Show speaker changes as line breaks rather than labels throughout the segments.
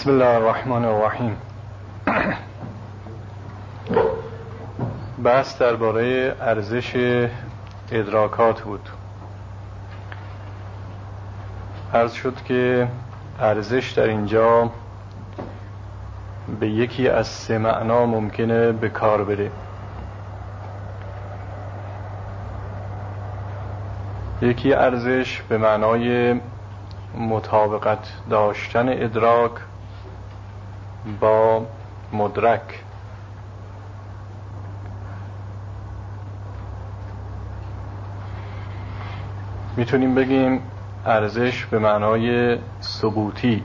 بسم الله الرحمن الرحیم. بحث درباره ارزش ادراکات بود. عرض شد که ارزش در اینجا به یکی از سه معنا ممکنه به کار بره. یکی ارزش به معنای مطابقت داشتن ادراک با مدرک، میتونیم بگیم ارزش به معنای ثبوتی،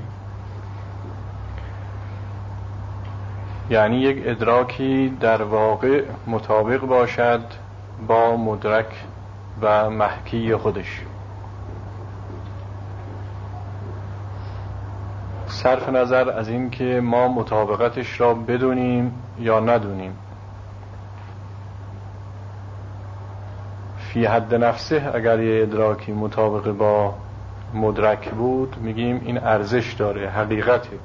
یعنی یک ادراکی در واقع مطابق باشد با مدرک و محکی خودش، صرف نظر از این که ما مطابقتش را بدونیم یا ندونیم. فی حد نفسه اگر یه ادراکی مطابق با مدرک بود میگیم این ارزش داره، حقیقته.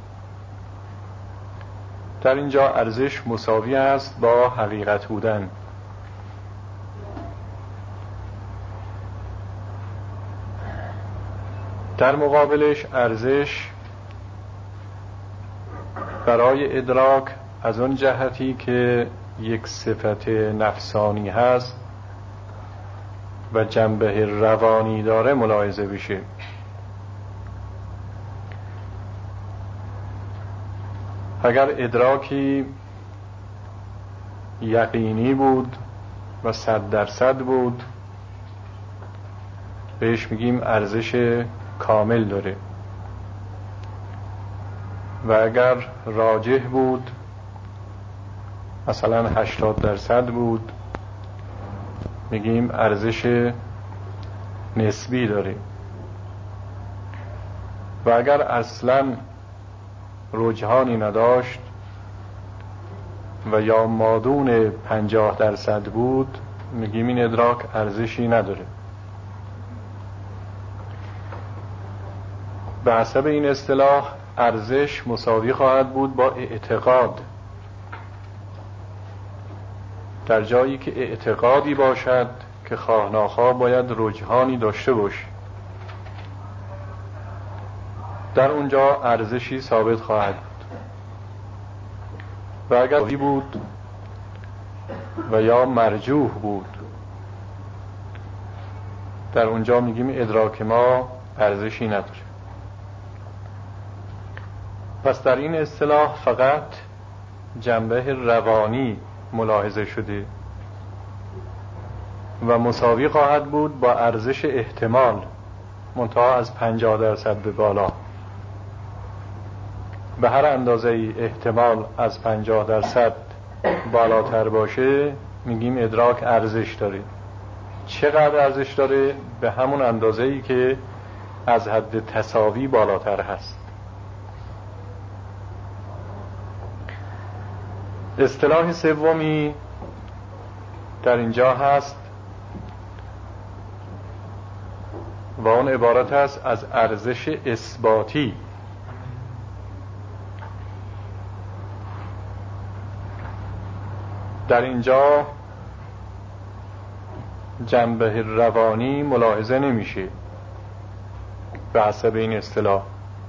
در اینجا ارزش مساوی است با حقیقت بودن. در مقابلش ارزش برای ادراک از اون جهتی که یک صفت نفسانی هست و جنبه روانی داره ملاحظه بشه. اگر ادراکی یقینی بود و 100% بود بهش میگیم ارزش کامل داره، و اگر راجح بود مثلا 80% بود میگیم ارزش نسبی داره، و اگر اصلا رجحانی نداشت و یا مادون 50% بود میگیم این ادراک ارزشی نداره. به حسب این اصطلاح ارزش مساوی خواهد بود با اعتقاد. در جایی که اعتقادی باشد که خواه ناخواه باید رجحانی داشته باشه، در اونجا ارزشی ثابت خواهد بود. و اگر بود و یا مرجوح بود در اونجا میگیم ادراک ما ارزشی نداره. پس در این اصطلاح فقط جنبه روانی ملاحظه شده و مساوی خواهد بود با ارزش احتمال، منتها از 50% به بالا. به هر اندازه احتمال از 50% بالاتر باشه میگیم ادراک ارزش داره. چقدر ارزش داره؟ به همون اندازه‌ای که از حد تساوی بالاتر هست. اصطلاح سومی در اینجا هست و اون عبارت است از ارزش اثباتی. در اینجا جنبه روانی ملاحظه نمیشه به حسب این اصطلاح،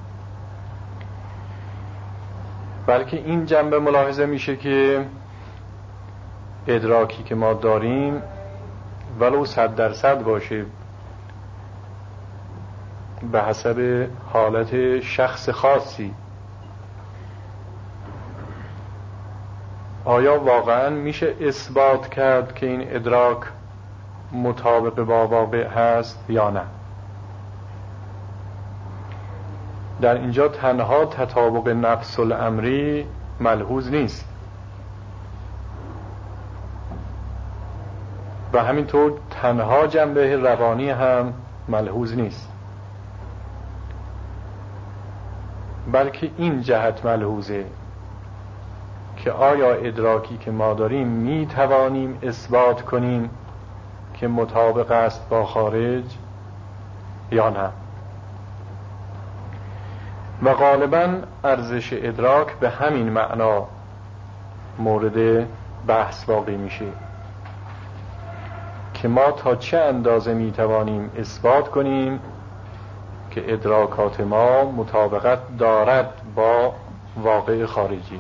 بلکه این جنبه ملاحظه میشه که ادراکی که ما داریم ولو 100% باشه به حسب حالت شخص خاصی، آیا واقعا میشه اثبات کرد که این ادراک مطابق با واقع هست یا نه؟ در اینجا تنها تطابق نفس الامری ملحوظ نیست و همینطور تنها جنبه روانی هم ملحوظ نیست، بلکه این جهت ملحوظه که آیا ادراکی که ما داریم می توانیم اثبات کنیم که مطابق است با خارج یا نه. و غالباً ارزش ادراک به همین معنا مورد بحث واقع میشه که ما تا چه اندازه میتوانیم اثبات کنیم که ادراکات ما مطابقت دارد با واقع خارجی.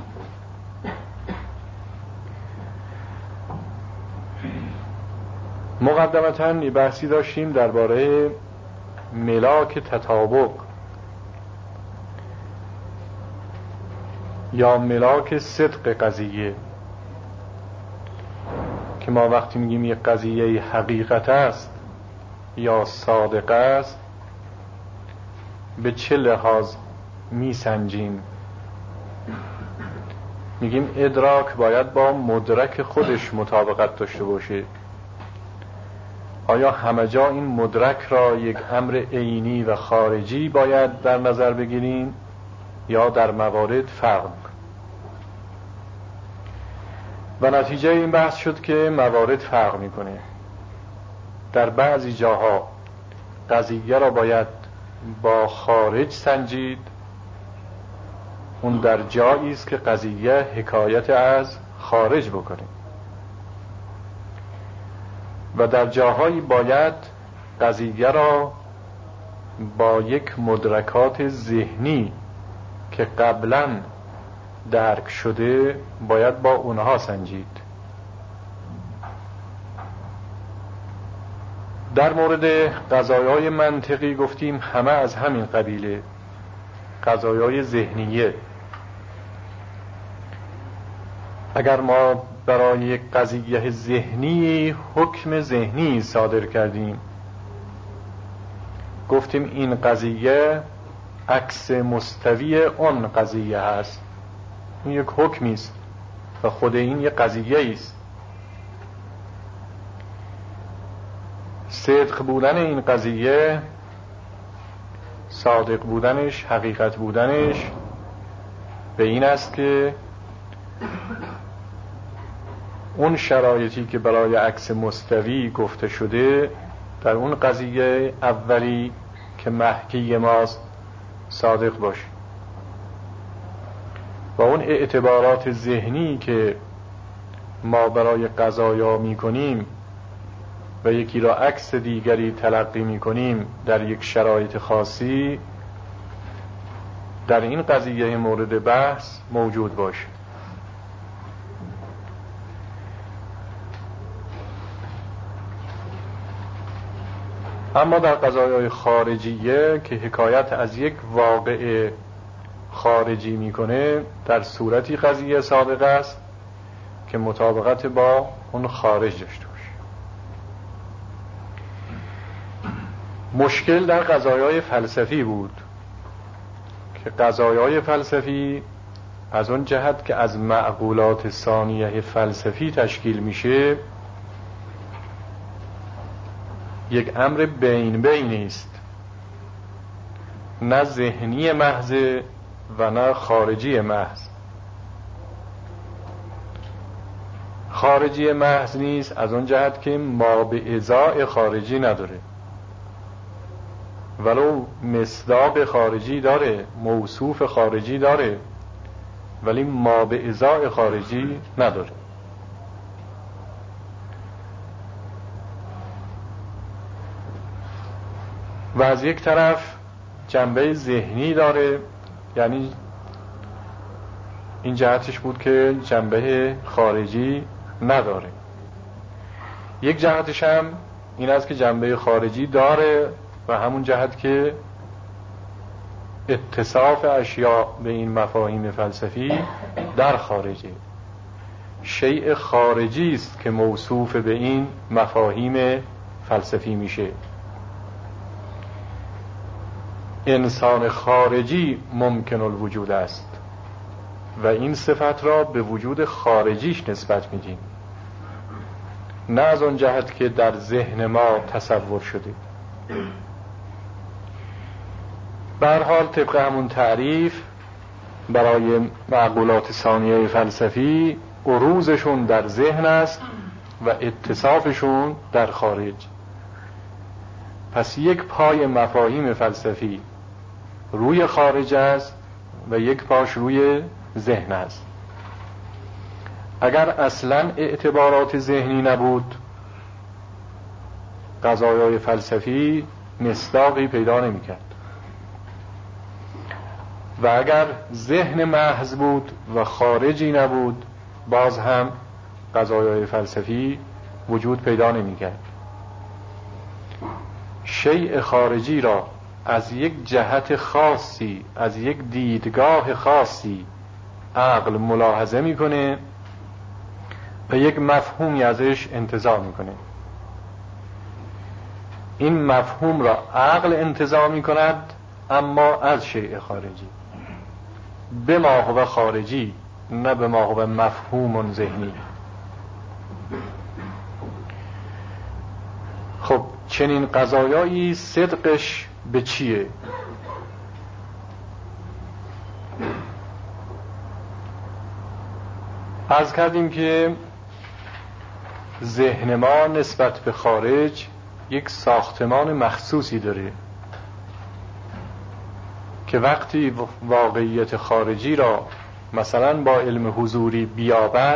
مقدمتاً یه بحثی داشتیم درباره ملاک تطابق یا ملاک صدق قضیه، که ما وقتی میگیم یک قضیه حقیقت است یا صادق است به چه لحاظ میسنجیم؟ میگیم ادراک باید با مدرک خودش مطابقت داشته باشه. آیا همه جا این مدرک را یک امر عینی و خارجی باید در نظر بگیریم یا در موارد فرق؟ و نتیجه این بحث شد که موارد فرق میکنه. در بعضی جاها قضیه را باید با خارج سنجید، اون در جایی است که قضیه حکایت از خارج بکنه، و در جاهایی باید قضیه را با یک مدرکات ذهنی که قبلاً درک شده باید با اونها سنجید. در مورد قضایای منطقی گفتیم همه از همین قبیله، قضایای ذهنیه. اگر ما برای یک قضیه ذهنی حکم ذهنی صادر کردیم، گفتیم این قضیه عکس مستوی اون قضیه هست، این یک حکمی است و خود این یک قضیه است. صدق بودن این قضیه، صادق بودنش، حقیقت بودنش به این است که اون شرایطی که برای عکس مستوی گفته شده در اون قضیه اولی که محکی ماست صادق باشه، و اون اعتبارات ذهنی که ما برای قضایا می کنیم و یکی را عکس دیگری تلقی می کنیم در یک شرایط خاصی در این قضیه مورد بحث موجود باشه. اما در قضایای خارجیه که حکایت از یک واقع خارجی میکنه، در صورتی قضیه صادق است که مطابقت با اون خارج داشته باشه. مشکل در قضایای فلسفی بود که قضایای فلسفی از اون جهت که از معقولات ثانیه فلسفی تشکیل میشه یک امر بین بینی است، نه ذهنی محض و نه خارجی محض. خارجی محض نیست از اون جهت که ما به ازای خارجی نداره، ولو مصداق خارجی داره، موصوف خارجی داره، ولی ما به ازای خارجی نداره. و از یک طرف جنبه ذهنی داره، یعنی این جهتش بود که جنبه خارجی نداره. یک جهتش هم این است که جنبه خارجی داره و همون جهت که اتصاف اشیاء به این مفاهیم فلسفی در خارجه، شیء خارجی است که موصوف به این مفاهیم فلسفی میشه. انسان خارجی ممکن الوجود است و این صفت را به وجود خارجیش نسبت میدیم، نه از اون جهت که در ذهن ما تصور شده. به هر حال طبق همون تعریف برای معقولات ثانیه فلسفی عروضشون در ذهن است و اتصافشون در خارج. پس یک پای مفاهیم فلسفی روی خارج است و یک پاش روی ذهن است. اگر اصلا اعتبارات ذهنی نبود، قضایای فلسفی مصداقی پیدا نمی‌کرد. و اگر ذهن محض بود و خارجی نبود، باز هم قضایای فلسفی وجود پیدا نمی‌کرد. شیء خارجی را از یک جهت خاصی، از یک دیدگاه خاصی عقل ملاحظه می‌کنه و یک مفهومی ازش انتزاع می‌کنه. این مفهوم را عقل انتزاع می‌کند، اما از شیء خارجی، به ما هو خارجی، نه به ما هو مفهوم ذهنی. خب چنین قضایایی صدقش به چیه؟ عرض کردیم که ذهن ما نسبت به خارج یک ساختمان مخصوصی داره که وقتی واقعیت خارجی را مثلا با علم حضوری بیابد،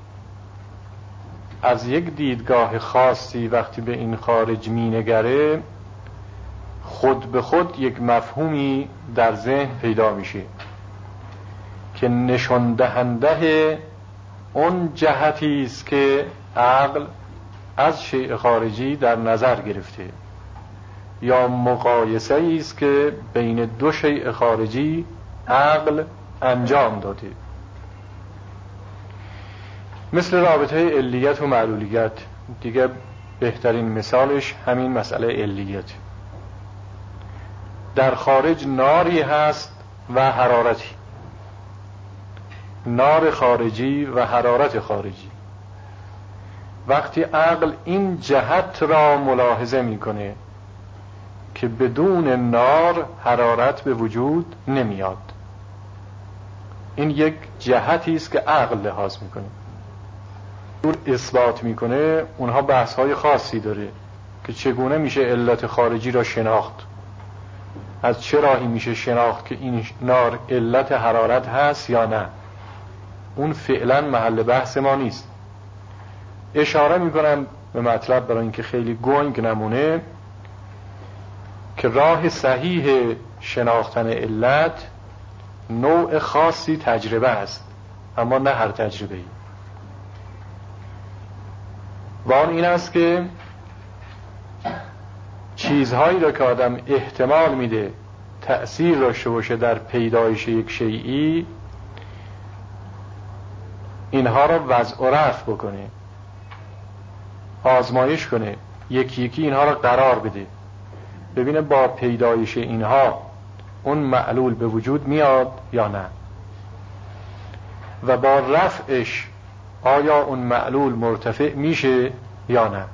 از یک دیدگاه خاصی وقتی به این خارج مینگره، خود به خود یک مفهومی در ذهن پیدا میشه که نشان دهنده اون جهتی است که عقل از شیء خارجی در نظر گرفته، یا مقایسه است که بین دو شیء خارجی عقل انجام داده. مثل رابطه علیت و معلولیت دیگه، بهترین مثالش همین مسئله علیت. در خارج ناری هست و حرارتی، نار خارجی و حرارت خارجی. وقتی عقل این جهت را ملاحظه میکنه که بدون نار حرارت به وجود نمیاد، این یک جهتی است که عقل لحاظ میکنه. اثبات میکنه، اونها بحث‌های خاصی داره که چگونه میشه علت خارجی را شناخت، از چه راهی میشه شناخت که این نار علت حرارت هست یا نه. اون فعلا محل بحث ما نیست. اشاره میکنم به مطلب برای اینکه خیلی گنگ نمونه که راه صحیح شناختن علت نوع خاصی تجربه است، اما نه هر تجربه‌ای. و آن این است که چیزهایی را که آدم احتمال میده تأثیر داشته باشه در پیدایش یک شیئی، اینها را وضع و رفع بکنه، آزمایش کنه، یکی یکی اینها را قرار بده، ببینه با پیدایش اینها اون معلول به وجود میاد یا نه، و با رفعش آیا اون معلول مرتفع میشه یا نه.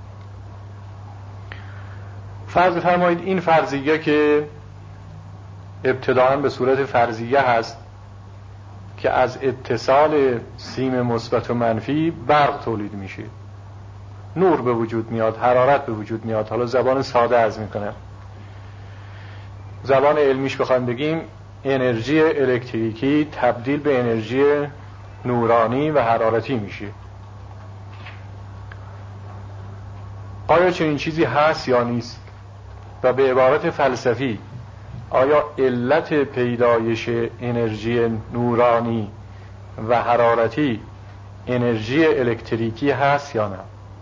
فرض فرمایید این فرضیه که ابتداءً به صورت فرضیه هست که از اتصال سیم مثبت و منفی برق تولید میشه، نور به وجود میاد، حرارت به وجود میاد. حالا زبان ساده عرض میکنم، زبان علمیش بخوایم بگیم انرژی الکتریکی تبدیل به انرژی نورانی و حرارتی میشه. آیا چنین چیزی هست یا نیست؟ و به عبارت فلسفی، آیا علت پیدایش انرژی نورانی و حرارتی انرژی الکتریکی هست یا نه؟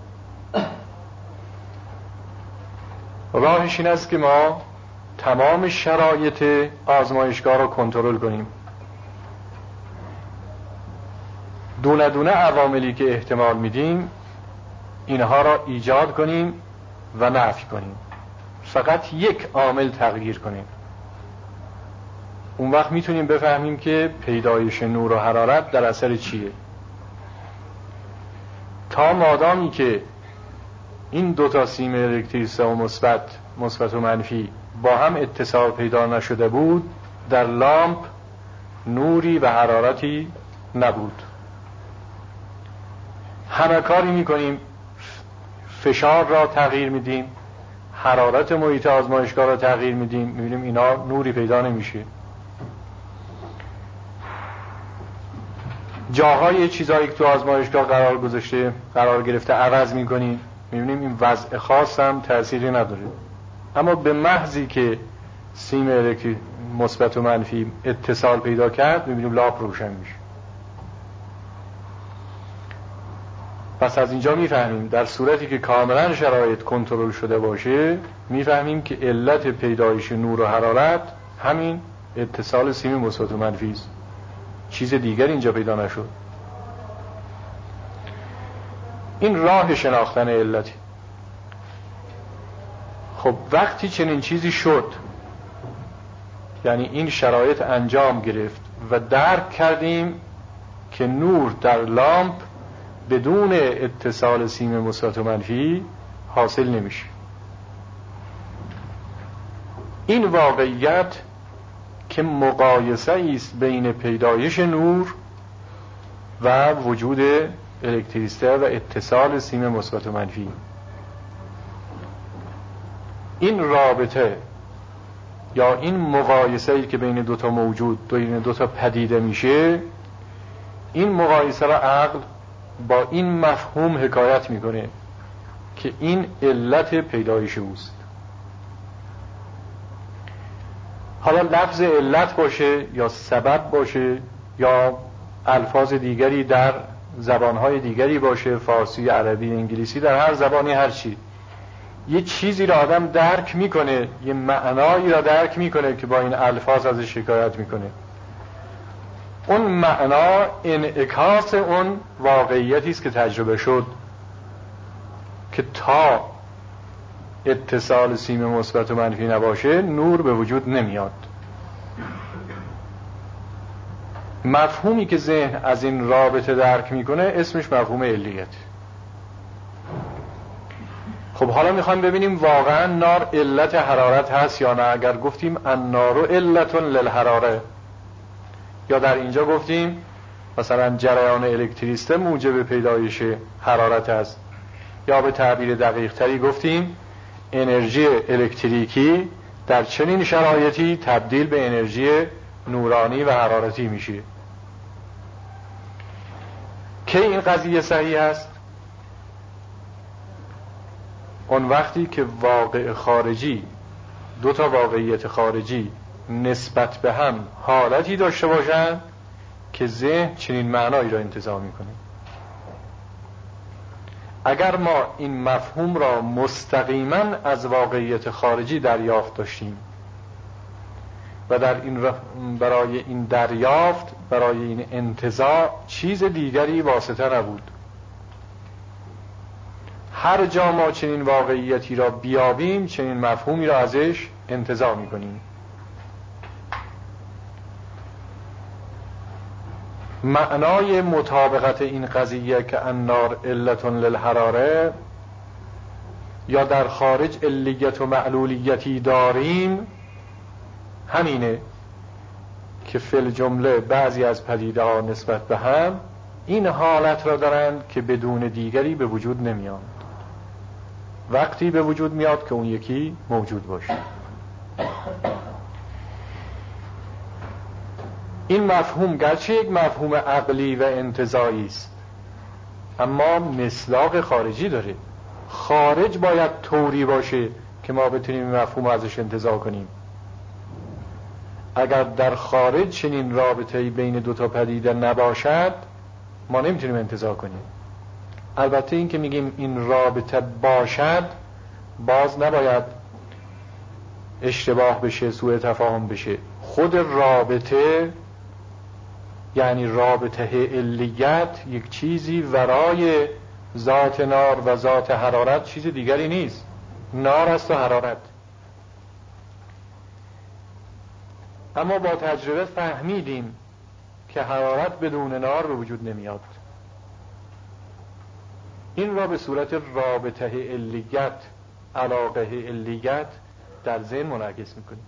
راهش این است که ما تمام شرایط آزمایشگاه را کنترل کنیم، دونه دونه عواملی که احتمال میدیم اینها را ایجاد کنیم و نفی کنیم، فقط یک عامل تغییر کنیم. اون وقت میتونیم بفهمیم که پیدایش نور و حرارت در اثر چیه. تا مادامی که این دوتا سیم الکتریسته و مثبت و منفی با هم اتصال پیدا نشده بود، در لامپ نوری و حرارتی نبود. همه کاری میکنیم، فشار را تغییر میدیم، حرارت محیط آزمایشگاه را تغییر میدیم، میبینیم اینا نوری پیدا نمیشه. جاهای چیزایی که تو آزمایشگاه قرار گرفته عوض میکنیم، میبینیم این وضع خاص هم تأثیری نداره. اما به محضی که سیم الکتریکی مثبت و منفی اتصال پیدا کرد، میبینیم لامپ روشن میشه. پس از اینجا میفهمیم در صورتی که کاملا شرایط کنترل شده باشه، میفهمیم که علت پیدایش نور و حرارت همین اتصال سیم مثبت و منفی است. چیز دیگر اینجا پیدا نشد. این راه شناختن علتی. خب وقتی چنین چیزی شد، یعنی این شرایط انجام گرفت و درک کردیم که نور در لامپ بدون اتصال سیم مثبت و منفی حاصل نمیشه. این واقعیت که مقایسه است بین پیدایش نور و وجود الکتریسته و اتصال سیم مثبت و منفی، این رابطه یا این مقایسه‌ای که بین دو تا موجود، بین دو تا پدیده میشه، این مقایسه را عقل با این مفهوم حکایت میکنه که این علت پیدایش اوست. حالا لفظ علت باشه یا سبب باشه یا الفاظ دیگری در زبانهای دیگری باشه، فارسی، عربی، انگلیسی، در هر زبانی هر چی، یه چیزی را آدم درک میکنه، یه معنایی را درک میکنه که با این الفاظ ازش شکایت میکنه. اون معنا انعکاس اون واقعیتی است که تجربه شد که تا اتصال سیم مثبت و منفی نباشه نور به وجود نمیاد. مفهومی که ذهن از این رابطه درک میکنه اسمش مفهوم علیت. خب حالا میخوایم ببینیم واقعا نار علت حرارت هست یا نه. اگر گفتیم النار علت للحراره، یا در اینجا گفتیم مثلا جریان الکتریسته موجب پیدایش حرارت است، یا به تعبیر دقیق تری گفتیم انرژی الکتریکی در چنین شرایطی تبدیل به انرژی نورانی و حرارتی میشه. کی این قضیه صحیح است؟ اون وقتی که واقع خارجی، دو تا واقعیت خارجی نسبت به هم حالتی داشته باشند که ذهن چنین معنایی را انتزاع میکنه. اگر ما این مفهوم را مستقیما از واقعیت خارجی دریافت داشتیم و در این برای این دریافت، برای این انتزاع چیز دیگری واسطه نبود، هر جا ما چنین واقعیتی را بیابیم چنین مفهومی را ازش انتزاع میکنیم. معنای مطابقت این قضیه که النار علت للحراره یا در خارج علیت و معلولیتی داریم همینه که فی الجمله بعضی از پدیده ها نسبت به هم این حالت را دارند که بدون دیگری به وجود نمیاد. وقتی به وجود میاد که اون یکی موجود باشه. این مفهوم گرچه یک مفهوم عقلی و انتزاعی است، اما مصداق خارجی داره. خارج باید طوری باشه که ما بتونیم این مفهوم ازش انتزاع کنیم. اگر در خارج چنین رابطه‌ای بین دو تا پدیده نباشد ما نمیتونیم انتزاع کنیم. البته این که میگیم این رابطه باشد باز نباید اشتباه بشه، سوء تفاهم بشه. خود رابطه یعنی رابطه علیت یک چیزی ورای ذات نار و ذات حرارت چیز دیگری نیست. نار است و حرارت. اما با تجربه فهمیدیم که حرارت بدون نار به وجود نمیاد. این را به صورت رابطه علیت، علاقه علیت در ذهن منعکس میکنیم.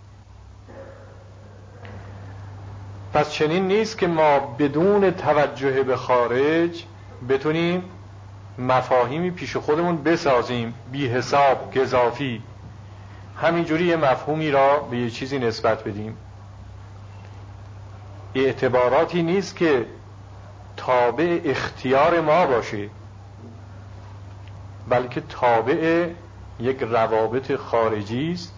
پس چنین نیست که ما بدون توجه به خارج بتونیم مفاهیمی پیش خودمون بسازیم بی حساب گزافی همینجوری یه مفهومی را به یه چیزی نسبت بدیم. اعتباراتی نیست که تابع اختیار ما باشه، بلکه تابع یک روابط خارجی است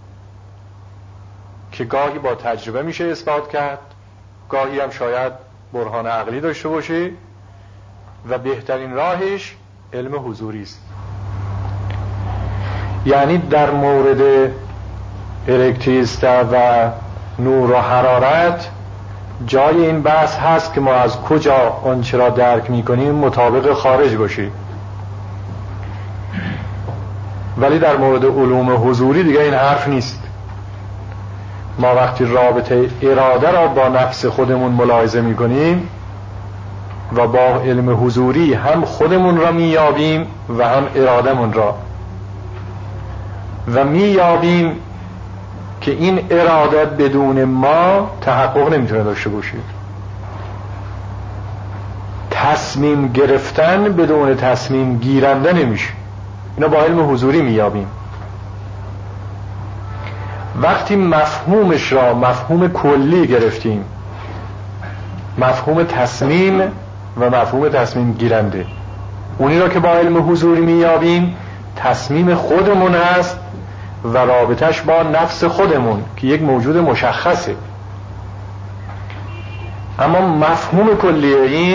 که گاهی با تجربه میشه اثبات کرد، گاهی هم شاید برهان عقلی داشته باشه و بهترین راهش علم حضوری است. یعنی در مورد الکتریسته و نور و حرارت جای این بحث هست که ما از کجا آنچه را درک میکنیم مطابق خارج باشیم، ولی در مورد علوم حضوری دیگه این حرف نیست. ما وقتی رابطه اراده را با نفس خودمون ملاحظه میکنیم و با علم حضوری هم خودمون را مییابیم و هم ارادمون را، و مییابیم که این اراده بدون ما تحقق نمیتونه داشته باشه. تصمیم گرفتن بدون تصمیم گیرنده نمیشه. اینا با علم حضوری مییابیم. وقتی مفهومش را مفهوم کلی گرفتیم، مفهوم تصمیم و مفهوم تصمیم گیرنده، اونی را که با علم حضوری مییابیم تصمیم خودمون هست و رابطش با نفس خودمون که یک موجود مشخصه. اما مفهوم کلی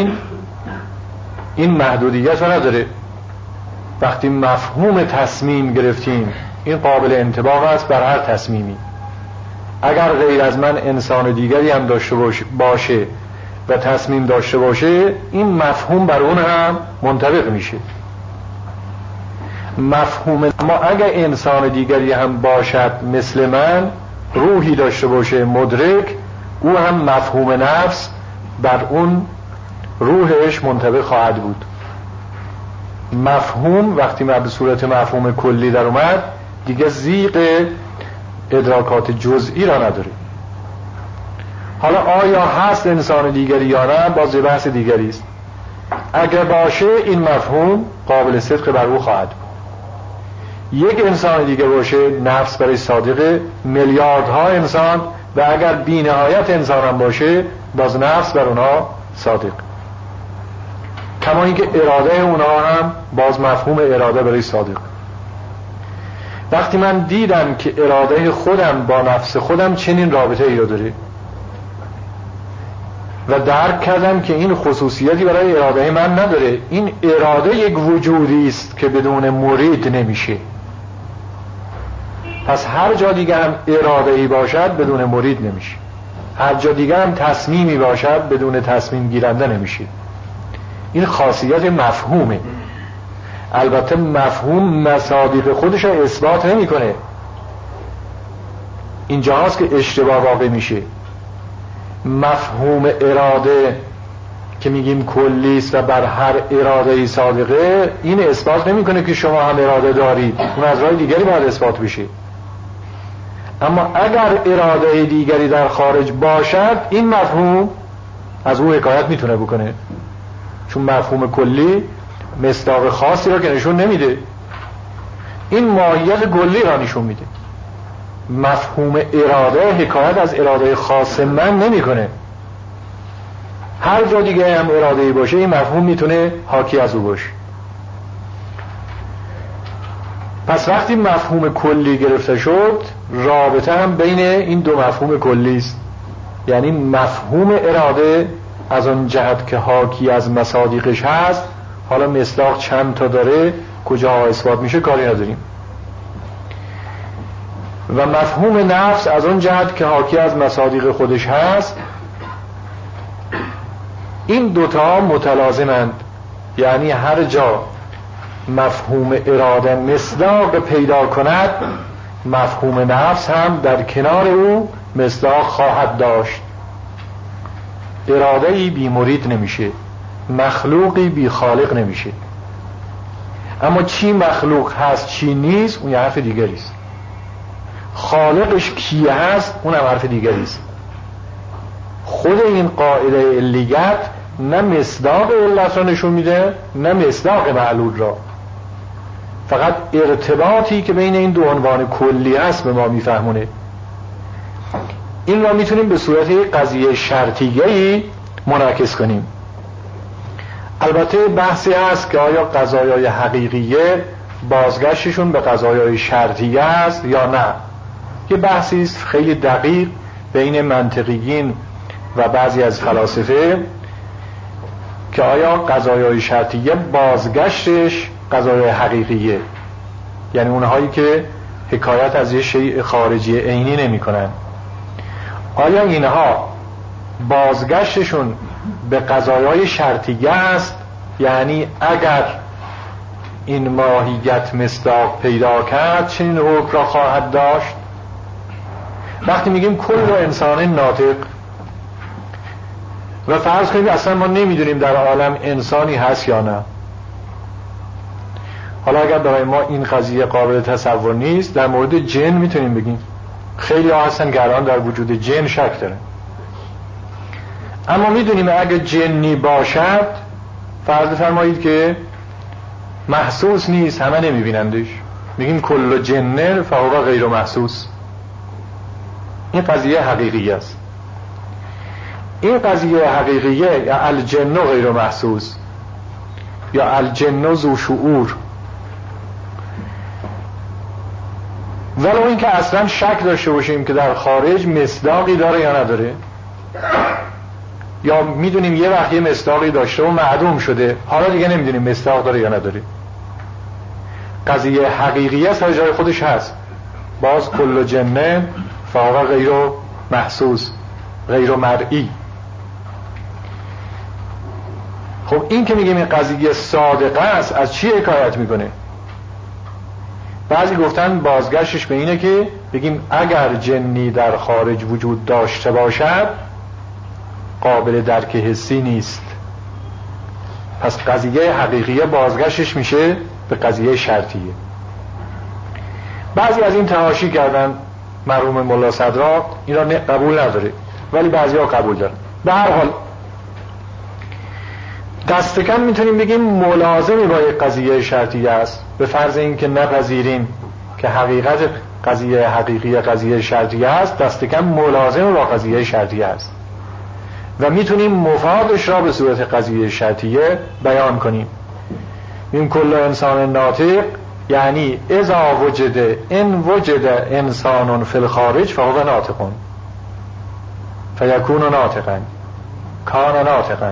این محدودیت رو نداره. وقتی مفهوم تصمیم گرفتیم این قابل انطباق است بر هر تصمیمی. اگر غیر از من انسان دیگری هم داشته باشه و تصمیم داشته باشه، این مفهوم بر اون هم منطبق میشه. مفهوم اما اگر انسان دیگری هم باشد مثل من، روحی داشته باشه مدرک، او هم مفهوم نفس بر اون روحش منطبق خواهد بود. مفهوم وقتی من به صورت مفهوم کلی در اومد دیگه زیغ ادراکات جزئی را نداره. حالا آیا هست انسان دیگری یا نه باز بحث دیگری است. اگر باشه این مفهوم قابل صدق بر او خواهد بود. یک انسان دیگه باشه نفس برای صادق میلیاردها انسان، و اگر بی نهایت انسان هم باشه باز نفس بر اونها صادق. کما اینکه اراده اونها هم باز مفهوم اراده برای صادق. وقتی من دیدم که اراده خودم با نفس خودم چنین رابطه ای رو داره و درک کردم که این خصوصیتی برای اراده من نداره، این اراده یک وجودی است که بدون مرید نمیشه. پس هر جا دیگه هم اراده ای باشد بدون مرید نمیشه، هر جا دیگه هم تصمیمی باشد بدون تصمیم گیرنده نمیشه. این خاصیت مفهومه. البته مفهوم مصادیق خودش را اثبات نمیکنه. اینجا هست که اشتباه واقع میشه. مفهوم اراده که میگیم کلی است و بر هر اراده ای صادقه، این اثبات نمیکنه که شما هم اراده دارید، اون از راه دیگری باید اثبات بشه. اما اگر اراده دیگری در خارج باشد این مفهوم از او حکایت میتونه بکنه، چون مفهوم کلی مصداق خاصی را که نشون نمیده، این ماهیت کلی را نشون میده. مفهوم اراده حکایت از اراده خاص من نمیکنه. هر جا دیگه هم اراده‌ای باشه این مفهوم میتونه حاکی از او باشه. پس وقتی مفهوم کلی گرفته شد، رابطه هم بین این دو مفهوم کلی است. یعنی مفهوم اراده از اون جهت که حاکی از مصادیقش هست، حالا مصداق چند تا داره کجا اثبات میشه کاری نداریم، و مفهوم نفس از اون جهت که حاکی از مصادیق خودش هست. این دوتا متلازمند. یعنی هر جا مفهوم اراده مصداق پیدا کند، مفهوم نفس هم در کنار او مصداق خواهد داشت. اراده‌ای بی مرید نمیشه، مخلوقی بی خالق نمیشه. اما چی مخلوق هست چی نیست اون یه حرف دیگری است. خالقش کی هست اون هم حرف دیگری است. خود این قاعده علیت نه مصداق علت را نشون میده نه مصداق معلول را. فقط ارتباطی که بین این دو عنوان کلی هست به ما میفهمونه. این را میتونیم به صورت قضیه شرطیه‌ای منعکس کنیم. البته بحثی هست که آیا قضایای حقیقیه بازگشتشون به قضایای شرطیه است یا نه. یه بحثی است خیلی دقیق بین منطقیین و بعضی از فلاسفه که آیا قضایای شرطیه بازگشتش قضایای حقیقیه، یعنی اونهایی که حکایت از یه شیء خارجی عینی نمی کنن، آیا اینها بازگشتشون به قضایای شرطیه است، یعنی اگر این ماهیت مصداق پیدا کرد چنین حکم را خواهد داشت. وقتی میگیم کل انسان ناطق و فرض کنیم اصلا ما نمیدونیم در عالم انسانی هست یا نه، حالا اگر برای ما این قضیه قابل تصور نیست، در مورد جن میتونیم بگیم. خیلی ها هستن که الان در وجود جن شک دارن، اما میدونیم اگه جنی باشد فرض فرمایید که محسوس نیست، همه نمیبینندش، میگیم کل جنه فهو غیر محسوس. این قضیه حقیقی است. این قضیه حقیقیه یا الجن غیر محسوس یا الجن ذو شعور، ولو این که اصلا شک داشته باشیم که در خارج مصداقی داره یا نداره، یا میدونیم یه وقت یه مصداقی داشته و معدوم شده، حالا دیگه نمیدونیم مصداق داره یا نداره. قضیه حقیقیه سر جای خودش هست. باز کل جنه فهو غیر محسوس، غیر مرئی. خب این که میگیم این قضیه صادقه است، از چی حکایت میکنه؟ بعضی گفتن بازگشتش به اینه که بگیم اگر جنی در خارج وجود داشته باشد قابل درک حسی نیست، پس قضیه حقیقیه بازگشتش میشه به قضیه شرطیه. بعضی از این تحاشی کردن، مرحوم ملا صدرا این را قبول نداره ولی بعضی ها قبول دارن. به هر حال دست کم میتونیم بگیم ملازمی با یک قضیه شرطیه است، به فرض این که نپذیریم که حقیقت قضیه حقیقی قضیه شرطیه است، دست کم ملازم با قضیه شرطیه است و میتونیم مفادش را به صورت قضیه شرطیه بیان کنیم. این کل انسان ناطق یعنی اذا وجد انسان فی الخارج فهو ناطق فیکون ناطقا کان ناطقا.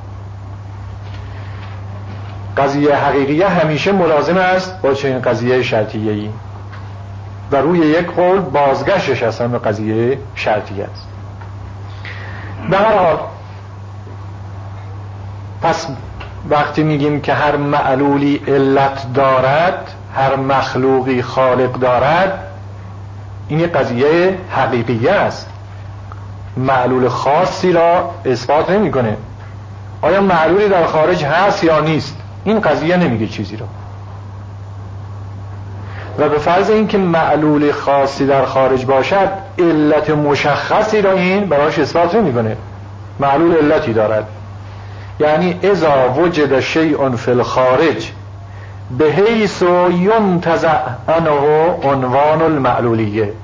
قضیه حقیقیه همیشه ملازم است با چنین قضیه شرطیه‌ای و روی یک قول بازگشتش اصلا به قضیه شرطیه است. به هر حال پس وقتی میگیم که هر معلولی علت دارد، هر مخلوقی خالق دارد، این یک قضیه حقیقیه است، معلول خاصی را اثبات نمی‌کنه. آیا معلولی در خارج هست یا نیست، این قضیه نمیگه چیزی را. و به فرض اینکه معلول خاصی در خارج باشد، علت مشخصی را این براش اثبات نمی‌کنه. معلول علتی دارد، یعنی اذا وجد شیء فی الخارج بحیث ینتزع عنه عنوان المعلولیه،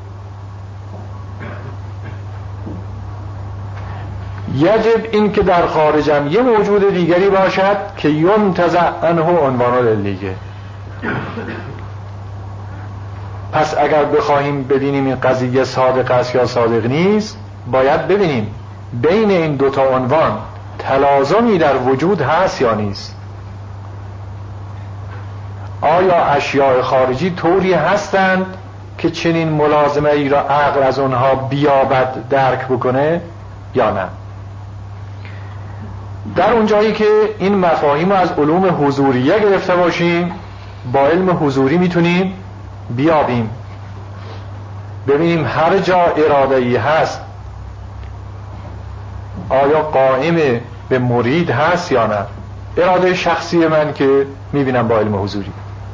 یجب این که در خارجم یه موجود دیگری باشد که ینتزع عنه عنوان العلیه. پس اگر بخواهیم ببینیم این قضیه صادق است یا صادق نیست، باید ببینیم بین این دوتا عنوان تلازمی در وجود هست یا نیست. آیا اشیاء خارجی طوری هستند که چنین ملازمه ای را عقل از اونها بیابد، درک بکنه یا نه؟ در اونجایی که این مفاهیم از علوم حضوریه گرفته باشیم، با علم حضوری میتونیم بیابیم، ببینیم هر جا اراده‌ای هست آیا قائم به مرید هست یا نه. اراده شخصی من که میبینم با علم حضوری،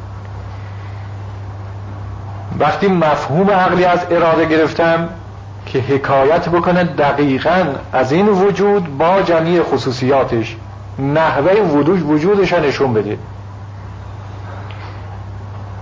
وقتی مفهوم عقلی از اراده گرفتم که حکایت بکنه دقیقاً از این وجود با جمعی خصوصیاتش، نحوه وجودش نشون بده.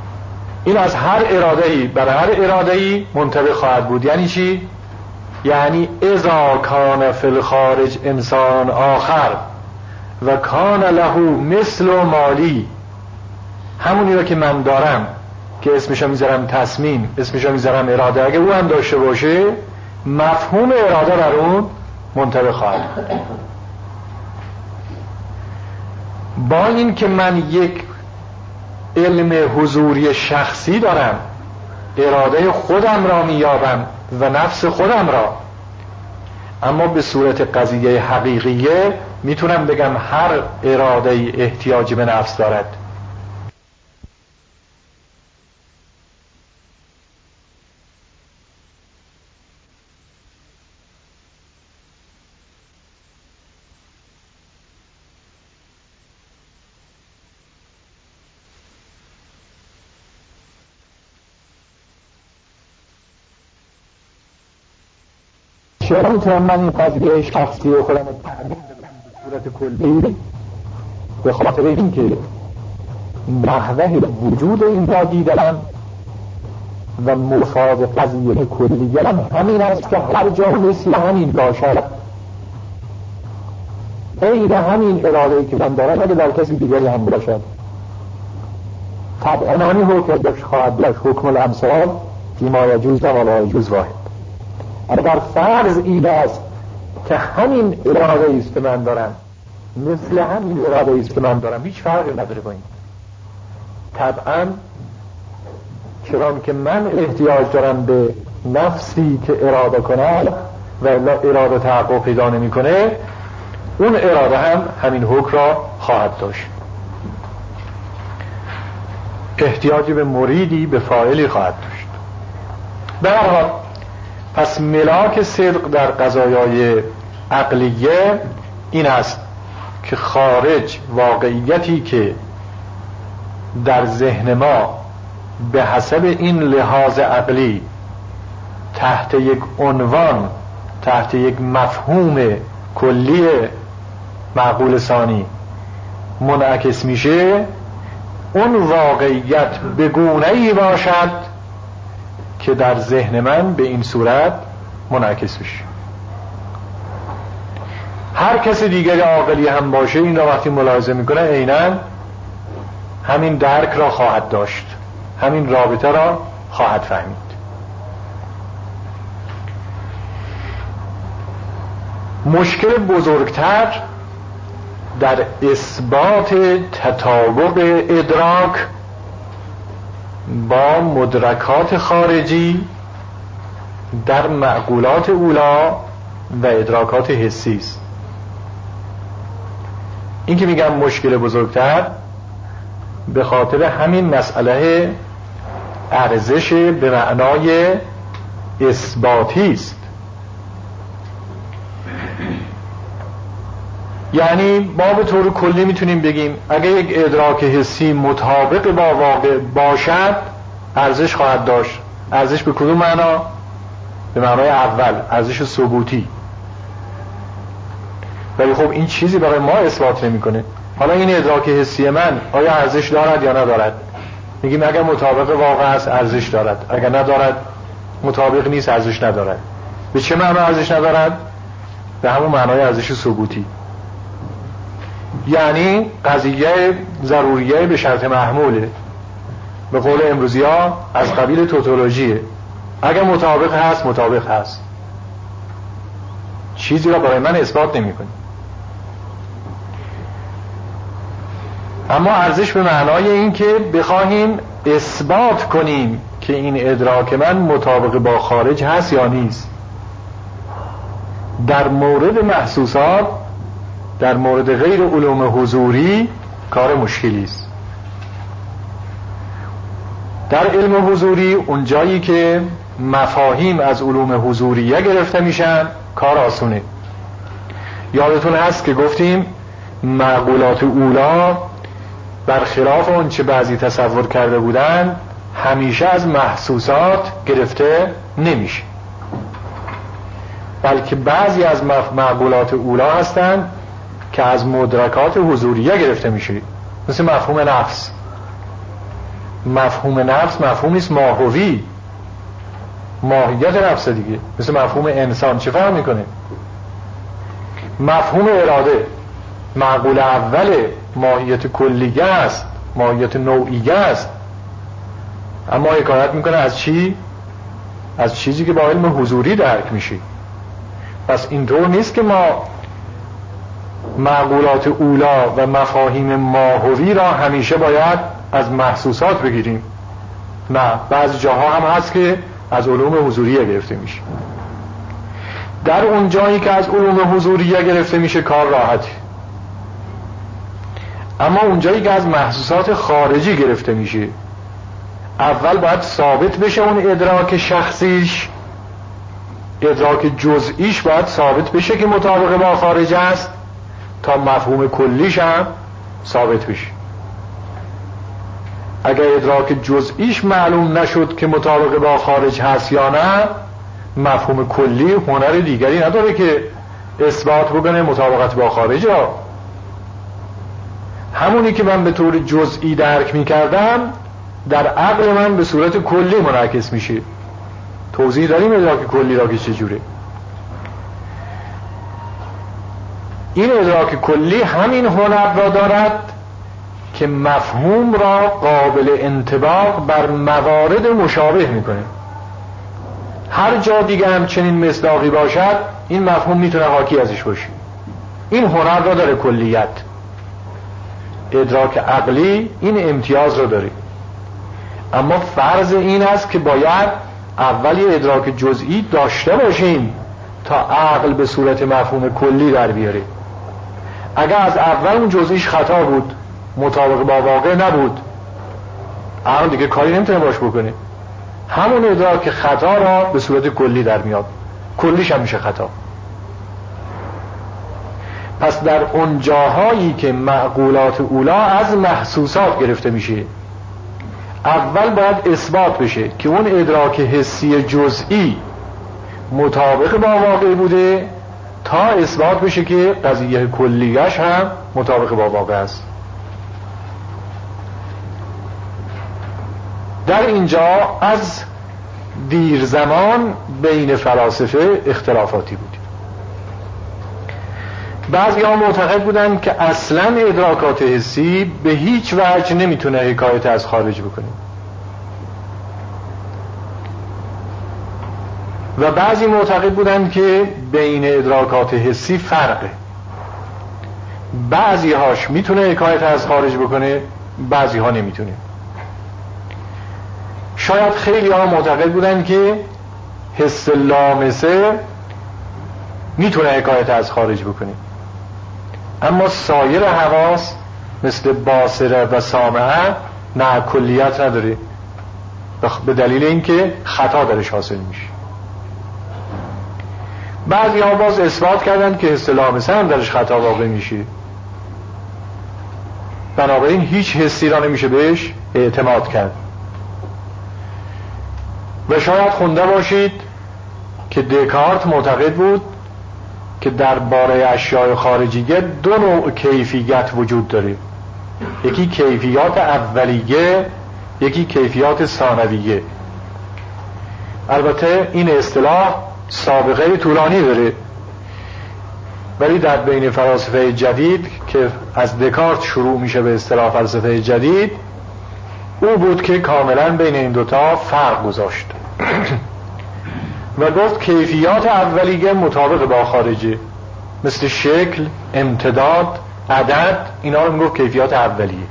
این از هر اراده‌ای برای هر اراده‌ای منطبق خواهد بود. یعنی چی؟ یعنی اذا کان فی الخارج انسان آخر و کان له مثل مالی، همونی رو که من دارم که اسمشو میذارم تصمیم، اسمشو میذارم اراده، اگه او هم داشته باشه مفهوم اراده بر اون منطبق خواهد. با این که من یک علم حضوری شخصی دارم، اراده خودم را میابم و نفس خودم را، اما به صورت قضیه حقیقیه میتونم بگم هر اراده احتیاج به نفس دارد.
چرا میتونم من این قضیه شخصی و خودم رو تعبیر به صورت کلی؟ به خاطر اینکه نحوه وجود این را دیدم و مفاد قضیه کلیه همین است که هر جا مثل همین باشد، عین همین اراده‌ای که من دارم اگه در کسی دیگری هم باشد طبعا همین حکم خواهد داشت، حکم الامثال فیما یجوز و لا یجوز واحد. اگر فرض این است که همین اراده است که من دارم مثل همین اراده است که من دارم، هیچ فرقی نداره با این. طبعا چون که من احتیاج دارم به نفسی که اراده کنه و اراده تحقق پیدا نمی کنه، اون اراده هم همین حکم را خواهد داشت، احتیاجی به مریدی، به فاعلی خواهد داشت. به هر حال پس ملاک صدق در قضایای عقلیه این است که خارج واقعیتی که در ذهن ما به حسب این لحاظ عقلی تحت یک عنوان، تحت یک مفهوم کلی معقول ثانی منعکس میشه، اون واقعیت به گونه‌ای باشد که در ذهن من به این صورت منعکس بشه. هر کس دیگری عاقلی هم باشه این را وقتی ملاحظه میکنه عیناً همین درک را خواهد داشت، همین رابطه را خواهد فهمید. مشکل بزرگتر در اثبات تطابق ادراک با مدرکات خارجی در معقولات اولا و ادراکات حسی است. این که میگم مشکل بزرگتر به خاطر همین مسئله ارزش به معنای اثباتی است. یعنی ما به طور کلی میتونیم بگیم اگه یک ادراک حسی مطابق با واقع باشد ارزش خواهد داشت. ارزش به کدوم معنا؟ به معنای اول، ارزش ثبوتی. ولی خب این چیزی برای ما اثبات نمیکنه. حالا این ادراک حسی من آیا ارزش دارد یا ندارد؟ میگیم اگر مطابق واقع است ارزش دارد، اگر ندارد مطابق نیست ارزش ندارد. به چه معنی ارزش ندارد؟ به همون معنای ارزش ثبوتی. یعنی قضیه ضروریه به شرط محموله، به قول امروزی ها از قبیل توتولوژیه. اگر مطابق هست مطابق هست، چیزی را برای من اثبات نمی کنی. اما ارزش به معنای این که بخواهیم اثبات کنیم که این ادراک من مطابق با خارج هست یا نیست. در مورد محسوسات، در مورد غیر علوم حضوری کار مشکلی است. در علم حضوری اون جایی که مفاهیم از علوم حضوریه گرفته میشن کار آسونه. یادتون هست که گفتیم معقولات اولا برخلاف اون چه بعضی تصور کرده بودن همیشه از محسوسات گرفته نمیشه، بلکه بعضی از معقولات اولا هستن که از مدرکات حضوریه گرفته میشه، مثل مفهوم نفس.
مفهوم نفس مفهومی است ماهوی، ماهیت نفس دیگه، مثل مفهوم انسان. چه فرق میکنه؟ مفهوم اراده معقول اول ماهیت کلیه است، ماهیت نوعیه است، اما حکایت میکنه از چی؟ از چیزی که با علم حضوری درک میشه. پس اینطور نیست که ما معقولات اولا و مفاهیم ماهوی را همیشه باید از محسوسات بگیریم. نه، بعضی جاها هم هست که از علوم حضوریه گرفته میشه. در اون جایی که از علوم حضوریه گرفته میشه کار راحتی، اما اون جایی که از محسوسات خارجی گرفته میشه اول باید ثابت بشه اون ادراک شخصیش، ادراک جزئیش باید ثابت بشه که مطابق با خارج است تا مفهوم کلیش هم ثابت بشه. اگر ادراک جزئیش معلوم نشد که مطابق با خارج هست یا نه، مفهوم کلی هنر دیگری نداره که اثبات بکنه مطابقت با خارج را. همونی که من به طور جزئی درک میکردم در عقل من به صورت کلی منعکس میشه. توضیح داریم ادراک کلی را که چجوره. این ادراک کلی همین هنر را دارد که مفهوم را قابل انطباق بر موارد مشابه میکنه. هر جا دیگه هم چنین مصداقی باشد این مفهوم میتونه حاکی ازش باشه. این هنر را داره کلیت. ادراک عقلی این امتیاز را داره، اما فرض این است که باید اول یه ادراک جزئی داشته باشیم تا عقل به صورت مفهوم کلی در بیاره. اگر از اول اون جزئیش خطا بود، مطابق با واقع نبود، عقل دیگه کاری نمیتونه باش بکنه. همون ادراک خطا را به صورت کلی در میاد، کلیش هم میشه خطا. پس در اون جاهایی که معقولات اولا از محسوسات گرفته میشه، اول باید اثبات بشه که اون ادراک حسی جزئی مطابق با واقع بوده تا اثبات بشه که قضیه کلیش هم مطابق با واقع است. در اینجا از دیر زمان بین فلاسفه اختلافاتی بود. بعضی ها معتقد بودند که اصلا ادراکات حسی به هیچ وجه نمیتونه حکایت از خارج بکنه و بعضی معتقد بودند که بین ادراکات حسی فرقه، بعضی هاش میتونه حکایت از خارج بکنه، بعضی ها نمیتونه. شاید خیلی ها معتقد بودند که حس لامسه میتونه حکایت از خارج بکنه، اما سایر حواس مثل باصره و سامعه نه، کلیت نداره، به دلیل اینکه خطا درش حاصل میشه. بعضی ها باز اثبات کردند که حس لامسه هم درش خطا واقع میشه، بنابراین هیچ حسی را نمیشه بهش اعتماد کرد. و شاید خونده باشید که دکارت معتقد بود که درباره اشیاء خارجیه دو نوع کیفیت وجود داره، یکی کیفیات اولیه، یکی کیفیات ثانویه. البته این اصطلاح سابقه طولانی داره، ولی در بین فلاسفه جدید که از دکارت شروع میشه به اصطلاح فلسفه جدید، او بود که کاملا بین این دوتا فرق گذاشت و گفت کیفیات اولیه مطابق با خارجه، مثل شکل، امتداد، عدد، اینا رو میگفت کیفیات اولیه.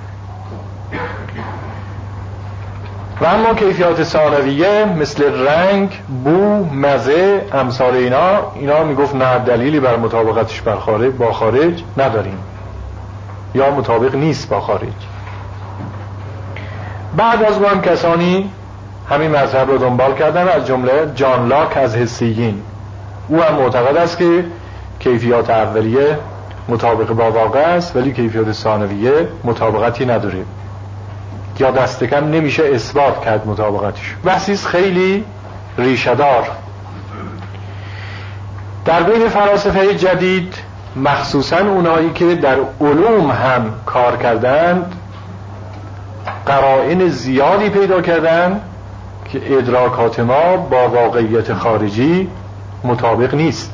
و اما کیفیات ثانویه مثل رنگ، بو، مزه، امثال اینا میگفت نه، دلیلی بر مطابقتش با خارج نداریم یا مطابق نیست با خارج. بعد از اون کسانی همین مذهب رو دنبال کردن، از جمله جان لاک از حسیین. او هم معتقد است که کیفیات اولیه مطابق با واقع است ولی کیفیات ثانویه مطابقتی نداره یا دست کم نمیشه اثبات کرد مطابقتش. بحثیست خیلی ریشه دار. در بین فلاسفه جدید مخصوصا اونایی که در علوم هم کار کردند قرائن زیادی پیدا کردن که ادراکات ما با واقعیت خارجی مطابق نیست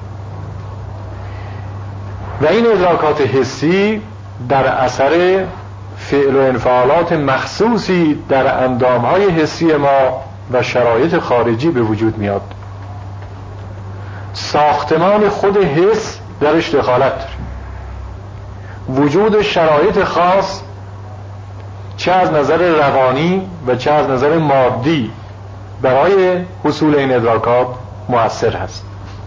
و این ادراکات حسی در اثر فعل و انفعالات مخصوصی در اندامهای حسی ما و شرایط خارجی به وجود میاد. ساختمان خود حس درش دخالت داره. وجود شرایط خاص چه از نظر روانی و چه از نظر مادی برای حصول این ادراکات مؤثر هست.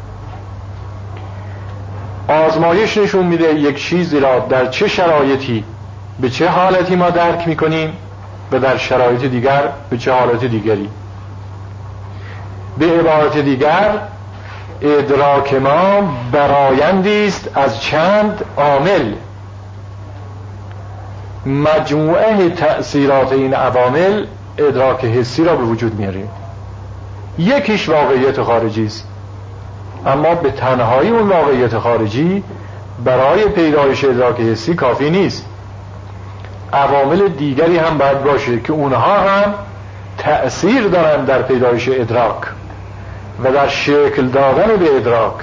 آزمایش نشون میده یک چیزی را در چه شرایطی به چه حالتی ما درک میکنیم و در شرایط دیگر به چه حالت دیگری. به عبارت دیگر ادراک ما برآیندی است از چند عامل. مجموعه تأثیرات این عوامل ادراک حسی را به وجود میاره. یکیش واقعیت خارجی است، اما به تنهایی اون واقعیت خارجی برای پیدایش ادراک حسی کافی نیست. عوامل دیگری هم باید باشه که اونها هم تأثیر دارن در پیدایش ادراک و در شکل دادن به ادراک.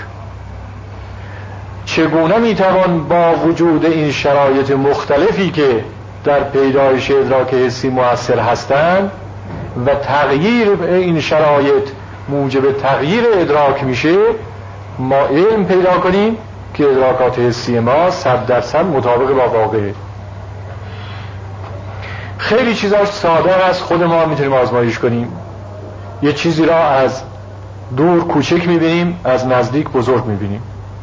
چگونه میتوان با وجود این شرایط مختلفی که در پیدایش ادراک حسی مؤثر هستند و تغییر این شرایط موجب تغییر ادراک میشه، ما علم پیدا کنیم که ادراکات حسی ما 100% مطابق با واقعه. خیلی چیزاش ساده است، خود ما میتونیم آزمایش کنیم. یه چیزی را از دور کوچک میبینیم، از نزدیک بزرگ میبینیم.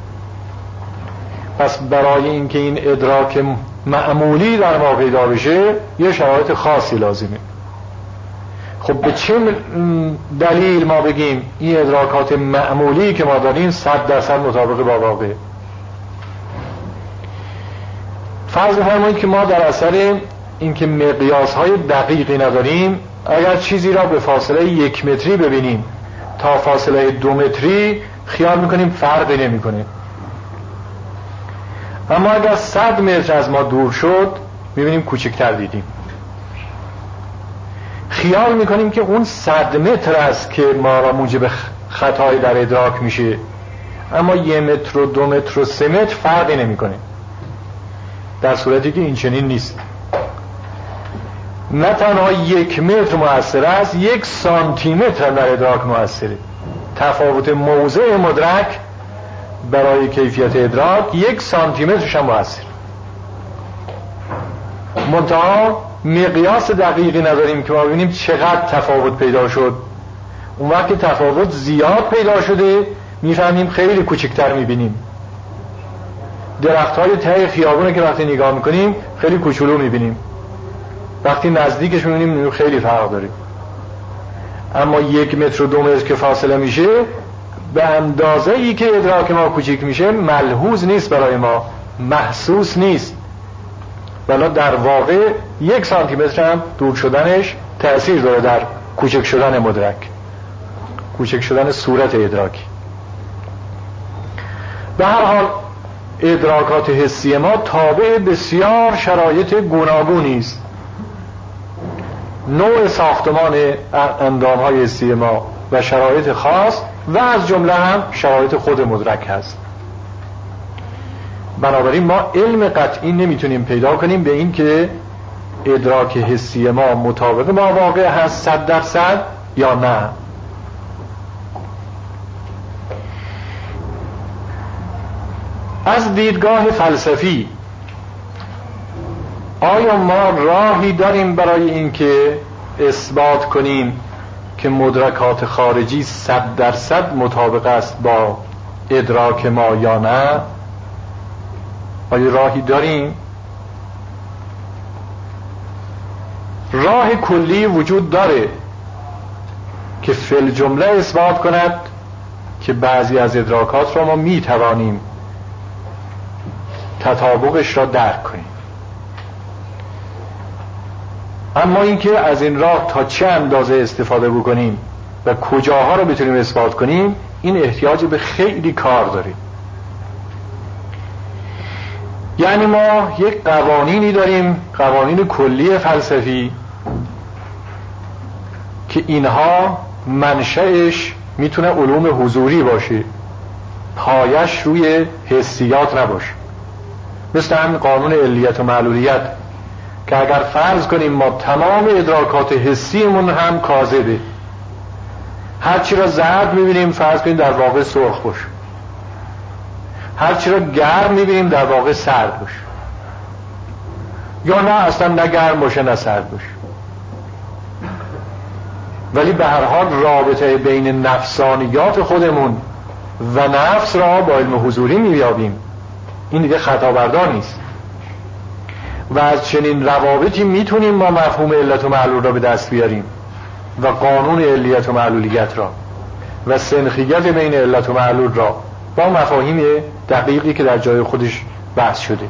پس برای اینکه این ادراک معمولی در ما پیدا بشه یه شرایط خاصی لازمه. خب به چه دلیل ما بگیم این ادراکات معمولی که ما داریم 100% مطابق با واقع؟ فرض بفرمایید که ما در اثر اینکه مقیاس‌های دقیقی نداریم، اگر چیزی را به فاصله 1 متری ببینیم تا فاصله 2 متری خیال میکنیم فرقی نمیکنه. اما اگر 100 متر از ما دور شد میبینیم کوچکتر دیدیم. خیال میکنیم که اون 100 متر است که ما را موجب خطایی در ادراک میشه، اما 1 متر و 2 متر و 3 متر فرقی نمیکنه، در صورتی که این چنین نیست. نه تنها 1 متر مؤثر است، 1 سانتی متر در ادراک مؤثره. تفاوت موضع مدرک برای کیفیت ادراک 1 سانتی مترش هم مؤثر. منتها مقیاس دقیقی نداریم که ما ببینیم چقدر تفاوت پیدا شد. اون وقت که تفاوت زیاد پیدا شده میفهمیم خیلی کوچکتر میبینیم. درخت‌های ته خیابونه که وقتی نگاه میکنیم خیلی کوچولو میبینیم، وقتی نزدیکش میبینیم خیلی فرق داره. اما 1 متر و 2 متر که فاصله میشه به اندازه ای که ادراک ما کوچیک میشه ملحوظ نیست برای ما، محسوس نیست. بلا در واقع 1 سانتی متر هم دور شدنش تأثیر داره در کوچک شدن مدرک، کوچک شدن صورت ادراکی. به هر حال ادراکات حسی ما تابع بسیار شرایط گوناگونی است. نوع ساختمان اندام‌های حسی ما و شرایط خاص و از جمله هم شرایط خود مدرک هست. بنابراین ما علم قطعی نمیتونیم پیدا کنیم به این که ادراک حسی ما مطابق با واقع هست 100% یا نه. از دیدگاه فلسفی آیا ما راهی داریم برای اینکه اثبات کنیم که مدرکات خارجی 100% مطابق است با ادراک ما یا نه؟ آیا راهی داریم؟ راه کلی وجود داره که فی الجمله اثبات کند که بعضی از ادراکات را ما میتوانیم تطابقش را درک کنیم. اما اینکه از این راه تا چه اندازه استفاده بکنیم و کجاها رو بتونیم اثبات کنیم، این احتیاج به خیلی کار داره. یعنی ما یک قوانینی داریم، قوانین کلی فلسفی، که اینها منشأش میتونه علوم حضوری باشه، پایش روی حسیات نباشه. مثل همین قانون علیت و معلولیت که اگر فرض کنیم ما تمام ادراکات حسیمون هم کاذبه، هرچی را زرد میبینیم فرض کنیم در واقع سرخ باشه، هرچی را گرم میبینیم در واقع سرد باشه، یا نه اصلا نه گرم باشه نه سرد باشه. ولی به هر حال رابطه بین نفسانیات خودمون و نفس را با علم حضوری مییابیم. این دیگه خطا بردار نیست و از چنین روابطی میتونیم ما مفهوم علت و معلول را به دست بیاریم و قانون علیت و معلولیت را و سنخیت بین علت و معلول را با مفاهیم دقیقی که در جای خودش بحث شده.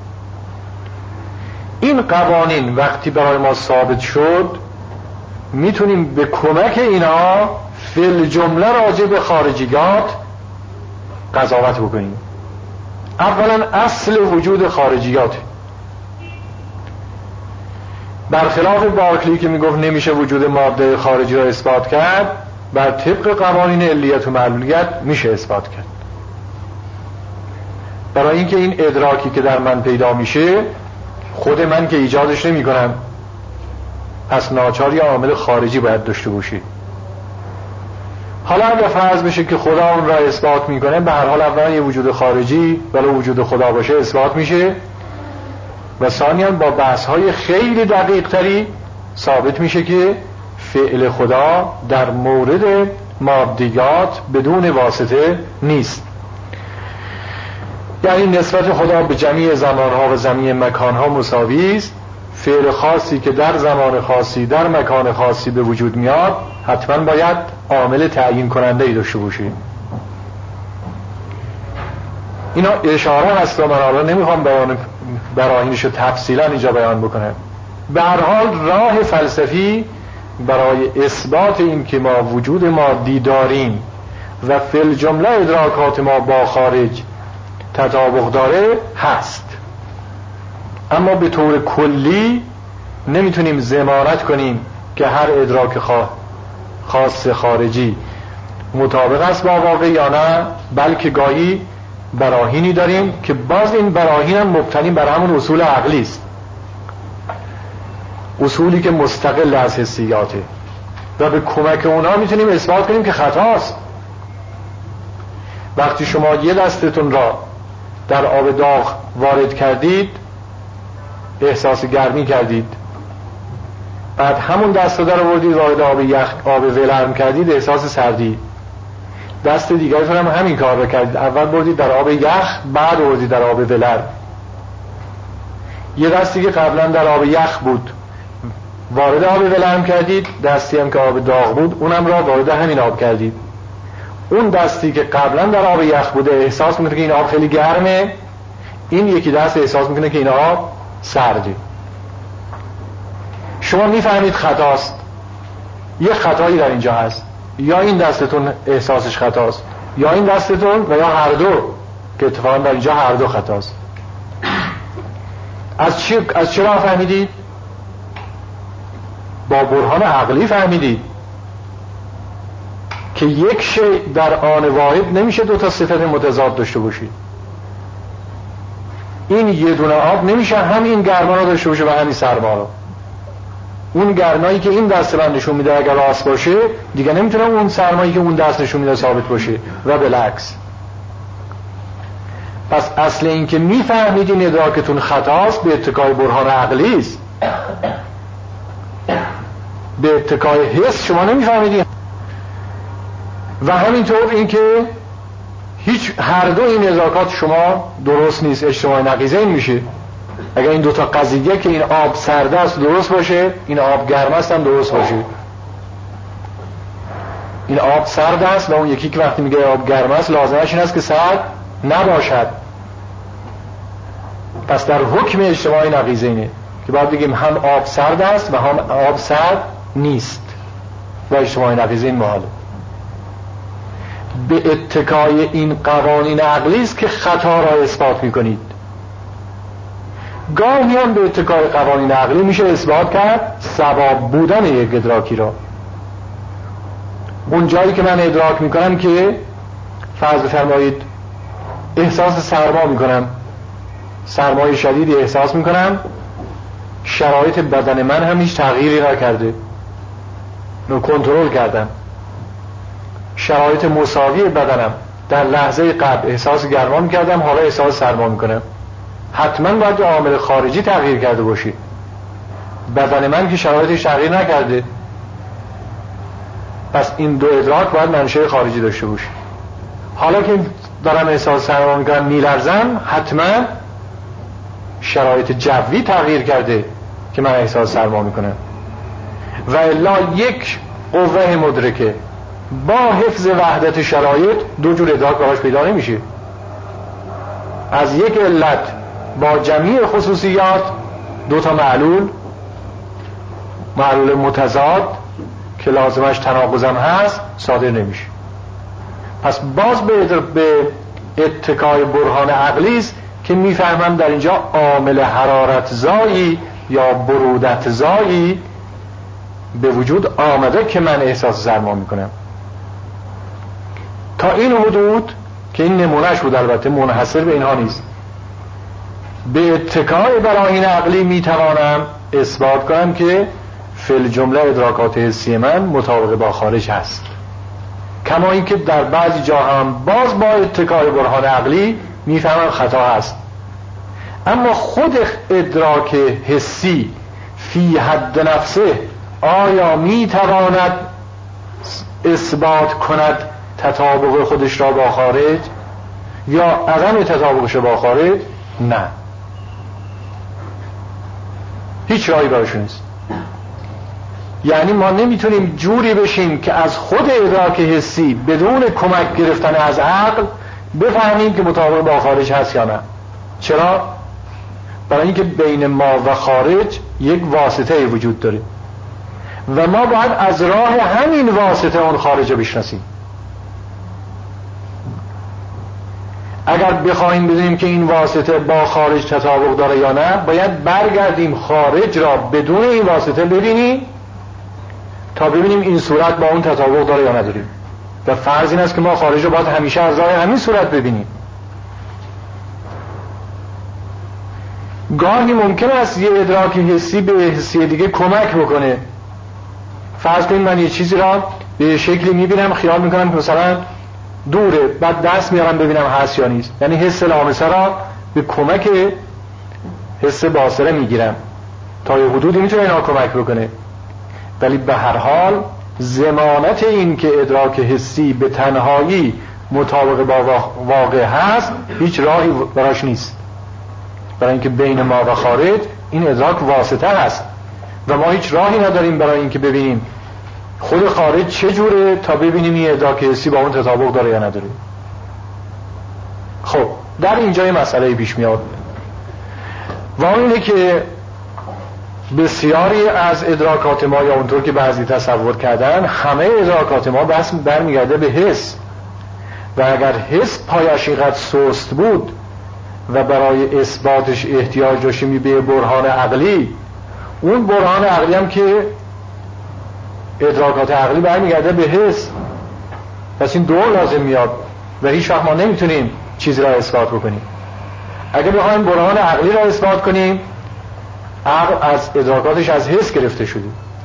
این قوانین وقتی برای ما ثابت شد میتونیم به کمک اینا فی الجمله راجع به خارجیات قضاوت بکنیم. اولا اصل وجود خارجیات، برخلاف بارکلی که میگفت نمیشه وجود ماده خارجی را اثبات کرد، بر طبق قوانین علیت و معلولیت میشه اثبات کرد. برای اینکه این ادراکی که در من پیدا میشه خود من که ایجادش نمی کنم، پس ناچار یا عامل خارجی باید داشته باشی. حالا اگه فرض بشه که خدا اون را اثبات میکنه، به هر حال اولا یه وجود خارجی ولو وجود خدا باشه اثبات میشه و ثانیاً با بحث‌های خیلی دقیق تری ثابت میشه که فعل خدا در مورد مادیات بدون واسطه نیست. یعنی نسبت خدا به جمیع زمانها و جمیع مکانها مساوی است. فعل خاصی که در زمان خاصی در مکان خاصی به وجود میاد حتما باید عامل تعیین کننده‌ای داشته باشه. اینا اشاره هست و من حالا نمیخوام براهینش رو تفصیلا اینجا بیان بکنم. به هر حال راه فلسفی برای اثبات این که ما وجود مادی داریم و فی الجمله ادراکات ما با خارج تطابق داره هست، اما به طور کلی نمیتونیم ضمانت کنیم که هر ادراک خاص خارجی مطابق است با واقع یا نه، بلکه گاهی براهینی داریم که باز این براهین هم مبتنی بر همون اصول عقلی است، اصولی که مستقل از حسیاته و به کمک اونا میتونیم اثبات کنیم که خطاست. وقتی شما یه دستتون را در آب داغ وارد کردید احساس گرمی کردید، بعد همون دست رو در آوردید وارد آب یخ آب ولرم کردید احساس سردی، دست دیگرتون هم همین کار رو کردید، اول بردید در آب یخ بعد آوردید در آب ولرم. یه دستی که قبلا در آب یخ بود وارد آب ولرم کردید، دستی هم که آب داغ بود اونم را وارد همین آب کردید. اون دستی که قبلا در آب یخ بوده احساس میکنه که این آب خیلی گرمه، این یکی دست احساس میکنه که این آب سرده. شما میفهمید خطاست، یه خطایی در اینجا هست، یا این دستتون احساسش خطاست یا این دستتون و یا هر دو، که اتفاقا در اینجا هر دو خطاست. از چرا فهمیدید؟ با برهان عقلی فهمیدید که یک شیء در آن واحد نمیشه دو تا صفت متضاد داشته باشید. این یه دونه آب نمیشه هم این گرما رو داشته باشه و همین سرما رو. اون گرمایی که این دست من نشون میده اگر راست باشه دیگه نمیتونه اون سرمایی که اون دست نشون میده ثابت باشه و بالعکس. پس اصل این که میفهمید این ادراکتون خطاست به اتکای برهان عقلی است، به اتکای حس شما نمیفهمیدید. و همینطور این که هیچ هر دو این ادراکات شما درست نیست، اجتماع نقیضه این میشه. اگر این دوتا قضیه که این آب سرد است درست باشه، این آب گرم است هم درست باشه. این آب سرد است و اون یکی که وقتی میگه آب گرم است لازمش این است که سرد نباشد. پس در حکم اجتماع نقیضه اینه که باید بگیم هم آب سرد است و هم آب سرد نیست و اجتماع نقیضه این محاله. به اتکای این قوانین عقلی است که خطا را اثبات میکنید. گاهی هم به اتکای قوانین عقلی میشه اثبات کرد سبب بودن یک ادراکی را. اون جایی که من ادراک میکنم که فرض بفرمایید احساس سرما میکنم، سرمای شدیدی احساس میکنم، شرایط بدن من هم هیچ تغییری نکرده، رو کنترل کردم، شرایط مساوی بدنم، در لحظه قبل احساس گرما میکردم، حالا احساس سرما میکنم. حتما باید عامل خارجی تغییر کرده باشی، بدن من که شرایطش تغییر نکرده، پس این دو ادراک باید منشأ خارجی داشته باشه. حالا که دارم احساس سرما میکنم، میلرزم، حتما شرایط جوی تغییر کرده که من احساس سرما میکنم. و الا یک قوه مدرکه با حفظ وحدت شرایط دو جور ادراک براش پیدا نمیشه. از یک علت با جمعی خصوصیات دو تا معلول متضاد که لازمش تناقضم هست صادر نمیشه. پس باز به اتکای برهان عقلی است که میفهمم در اینجا عامل حرارت زایی یا برودت زایی به وجود آمده که من احساس سرما میکنم. تا این حدود که این نمونهش بود، البته منحصر به اینها نیست، به اتکای براهین عقلی میتوانم اثبات کنم که فی الجمله ادراکات حسی من مطابق با خارج هست، کما اینکه در بعضی جا هم باز با اتکای برهان عقلی میفهمم خطا هست. اما خود ادراک حسی فی حد نفسه آیا میتواند اثبات کند تطابق خودش را با خارج یا عدم تطابقش با خارج؟ نه، هیچ راهی براش نیست. یعنی ما نمیتونیم جوری بشیم که از خود ادراک حسی بدون کمک گرفتن از عقل بفهمیم که مطابق با خارج هست یا نه. چرا؟ برای اینکه بین ما و خارج یک واسطه وجود داره و ما باید از راه همین واسطه اون خارج رو بشناسیم. اگر بخوایم بدونیم که این واسطه با خارج تطابق داره یا نه، باید برگردیم خارج را بدون این واسطه ببینیم تا ببینیم این صورت با اون تطابق داره یا نداریم. و فرض این است که ما خارج رو باید همیشه از راه همین صورت ببینیم. گاهی ممکن است یه ادراک حسی به حسی دیگه کمک بکنه. فرض کنید من یه چیزی را به شکلی میبینم، خیال میکنم که مثلا دوره، بعد دست میارم ببینم هست یا نیست. یعنی حس لامسه را به کمک حس باصره میگیرم. تا یه حدودی میتونه اینا کمک بکنه، ولی به هر حال ضمانت این که ادراک حسی به تنهایی مطابق با واقع هست هیچ راهی براش نیست، برای اینکه بین ما و خارج این ادراک واسطه هست و ما هیچ راهی نداریم برای اینکه ببینیم خود خارج چه جوره تا ببینیم این ادراک حسی با اون تطابق داره یا نداره. خب در اینجا یه مسئله پیش میاد و اینه که بسیاری از ادراکات ما، یا اونطور که بعضی تصور کردن، همه ادراکات ما بس برمیگرده به حس و اگر حس پایش اینقدر سست بود و برای اثباتش احتیاج داشتیم به برهان عقلی، اون برهان عقلی هم که ادراکات عقلی برمیگرده به حس، پس این دو لازم میاد و هیچ وقت ما نمیتونیم چیزی را اثبات بکنیم. اگر بخوایم برهان عقلی را اثبات کنیم، عقل از ادراکاتش از حس گرفته شده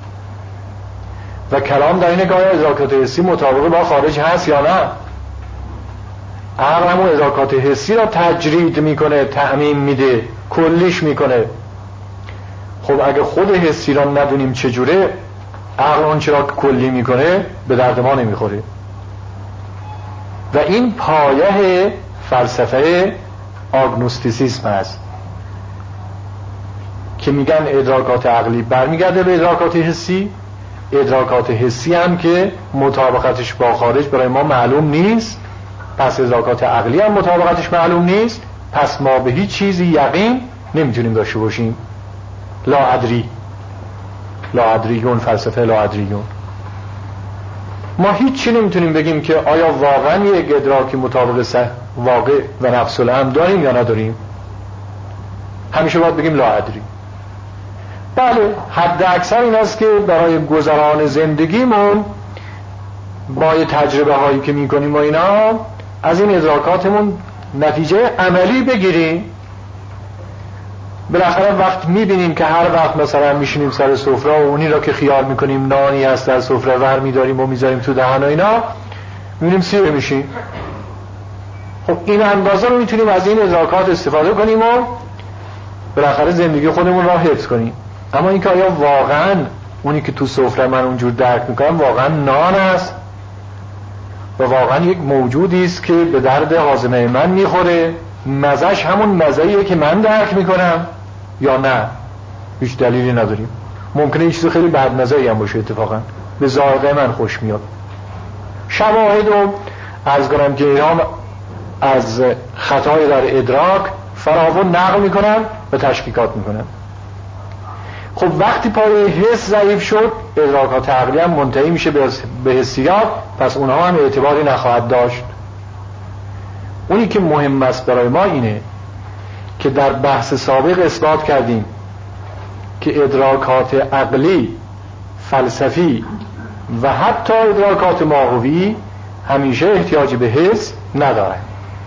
و کلام در اینه که آیا ادراکات حسی مطابق با خارج هست یا نه. عقل همون ادراکات حسی را تجرید میکنه، تعمیم میده، کلیش میکنه. خب اگه خود حسی را ندونیم چجوره، عقل اون چرا کلی میکنه به درد ما نمیخوره. و این پایه فلسفه آگنوستیسیسم هست که میگن ادراکات عقلی برمیگرده به ادراکات حسی، ادراکات حسی هم که مطابقتش با خارج برای ما معلوم نیست، پس ادراکات عقلی هم مطابقتش معلوم نیست، پس ما به هیچ چیزی یقین نمیتونیم داشته باشیم. لاادریون، فلسفه لاادریون. ما هیچی نمیتونیم بگیم که آیا واقعا یک ادراکی مطابق واقع و نفس الامر داریم یا نداریم. همیشه باید بگیم لا ادری. بله، حد اکثر این است که برای گذران زندگیمون با تجربه هایی که میکنیم و اینا از این ادراکاتمون نتیجه عملی بگیریم. بالاخره وقت میبینیم که هر وقت مثلا میشینیم سر سفره و اونی را که خیال میکنیم نانی هست در سفره ور میداریم و میذاریم تو دهن و اینا، میبینیم سیر میشیم. خب این اندازه رو میتونیم از این ادراکات استفاده کنیم و بالاخره زندگی خودمون را حفظ کنیم. اما اینکه آیا واقعا اونی که تو سفره من اونجور درک میکنم واقعا نان است و واقعا یک موجودی است که به درد هاضمه من میخوره، مزهش همون مزهیه که من درک میکنم یا نه، هیچ دلیلی نداریم. ممکنه این چیز خیلی بد مزهی هم باشه، اتفاقا به ذائقه من خوش میاد. شواهد رو عرض کنم که اینا از خطای در ادراک فراوان نقل میکنن و تشکیکات میکنن. خب وقتی پای حس ضعیف شد، ادراکات عقلی هم منتهی میشه به حسیات، پس اونها هم اعتباری نخواهد داشت. اونی که مهم است برای ما اینه که در بحث سابق اثبات کردیم که ادراکات عقلی، فلسفی و حتی ادراکات ماهوی همیشه احتیاجی به حس ندارن.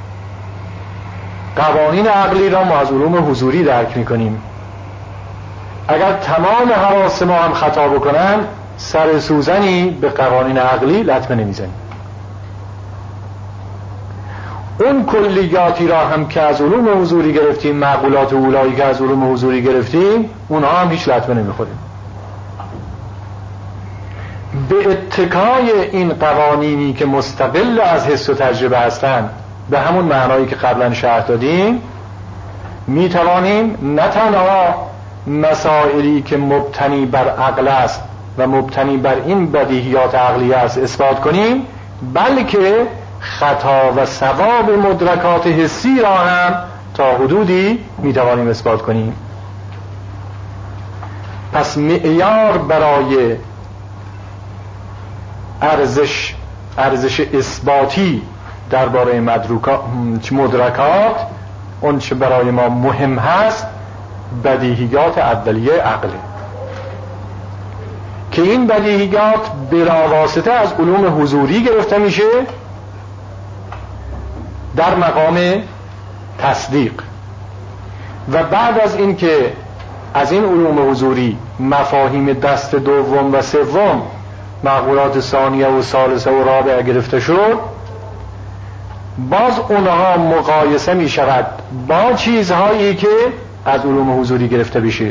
قوانین عقلی را ما از علوم حضوری درک میکنیم. اگر تمام حواس ما هم خطا بکنن، سر سوزنی به قوانین عقلی لطمه نمیزنیم. اون کلیاتی را هم که از علوم حضوری گرفتیم، معقولات اولایی که از علوم حضوری گرفتیم، اونها هم هیچ لطمه نمیخوریم. به اتکای این قوانینی که مستقل از حس و تجربه هستند، به همون معنایی که قبلا شرح دادیم، میتوانیم نه تنها مسائلی که مبتنی بر عقل است و مبتنی بر این بدیهیات عقلی است اثبات کنیم، بلکه خطا و صواب مدرکات حسی را هم تا حدودی میتوانیم اثبات کنیم. پس معیار برای ارزش اثباتی درباره مدرکات، اون چه برای ما مهم هست، بدیهیات اولیه عقله که این بدیهیات بلاواسطه از علوم حضوری گرفته میشه در مقام تصدیق، و بعد از این که از این علوم حضوری مفاهیم دست دوم و سوم، معقولات ثانیه و ثالثه و رابعه گرفته شد، باز اونها مقایسه می شود با چیزهایی که از علوم حضوری گرفته بشه.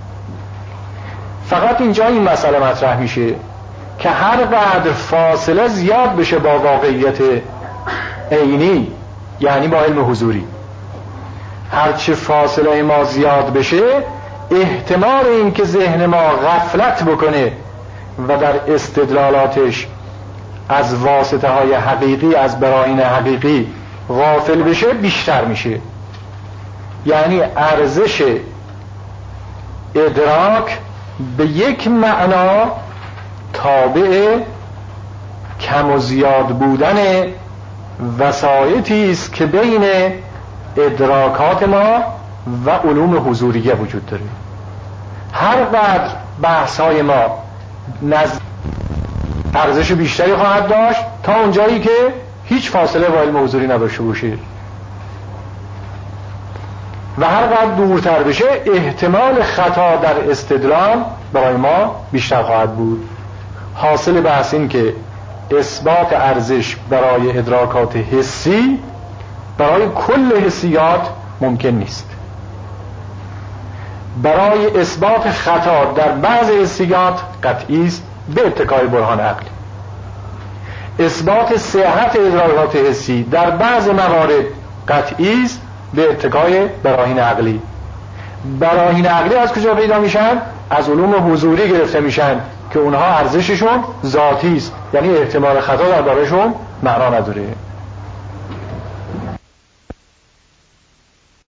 فقط اینجا این مسئله مطرح میشه که هر قدر فاصله زیاد بشه با واقعیت عینی، یعنی با علم حضوری، هرچه فاصله ما زیاد بشه، احتمال این که ذهن ما غفلت بکنه و در استدلالاتش از واسطه های حقیقی، از براهین حقیقی غافل بشه بیشتر میشه. یعنی ارزش ادراک به یک معنا تابع کم و زیاد بودن وسایطی است که بین ادراکات ما و علوم حضوریه وجود داره. هر قدر بحث های ما ارزش بیشتری خواهد داشت تا اونجایی که هیچ فاصله با علم حضوری نداشته باشه، و هر قدر دورتر بشه احتمال خطا در استدلال برای ما بیشتر خواهد بود. حاصل بحث این که اثبات ارزش برای ادراکات حسی برای کل حسیات ممکن نیست. برای اثبات خطا در بعض حسیات قطعی است به اتکای برهان عقلی. اثبات صحت ادراکات حسی در بعض موارد قطعی است به اتکای براهین عقلی. براهین عقلی از کجا پیدا میشن؟ از علوم حضوری گرفته میشن که اونها ارزششون ذاتی است، یعنی احتمال خطا درباره‌شون معنا نداره.